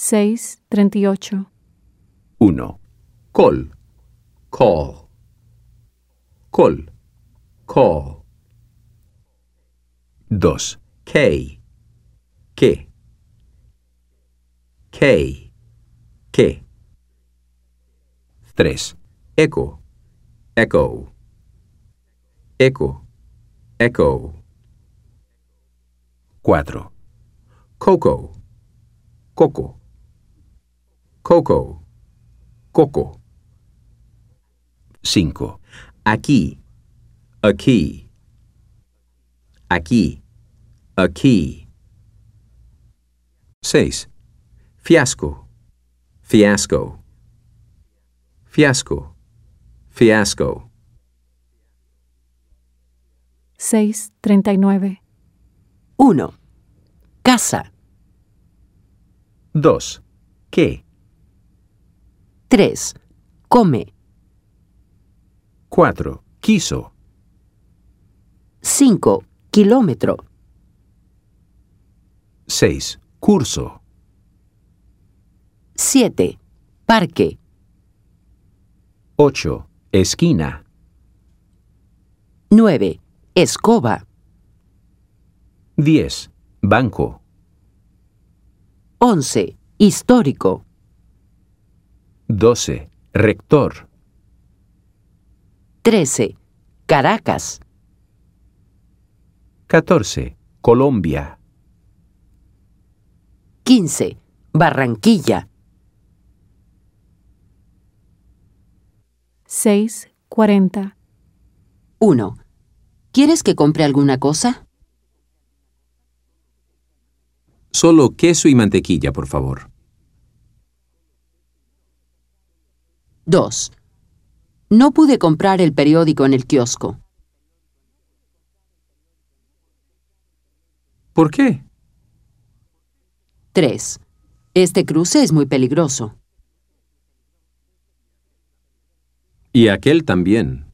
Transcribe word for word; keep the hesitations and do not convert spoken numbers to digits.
seis, treinta y ocho. uno. Call. Call. Call. Call. dos. K. ¿Qué? K. ¿Qué? tres. Echo. Echo. Echo. Echo. cuatro. Coco. Coco. Coco. Coco. cinco. Aquí. Aquí. Aquí. Aquí. seis. Fiasco. Fiasco. Fiasco. Fiasco. seis, treinta y nueve. uno. Casa. dos. ¿Qué? tres. Come. cuatro. Quiso. cinco. Kilómetro. seis. Curso. siete. Parque. ocho. Esquina. nueve. Escoba. diez. Banco. once. Histórico. doce. Rector. trece. Caracas. catorce. Colombia. quince. Barranquilla. seis, cuarenta. uno. ¿Quieres que compre alguna cosa? Solo queso y mantequilla, por favor. dos. No pude comprar el periódico en el kiosco. ¿Por qué? tres. Este cruce es muy peligroso. Y aquel también.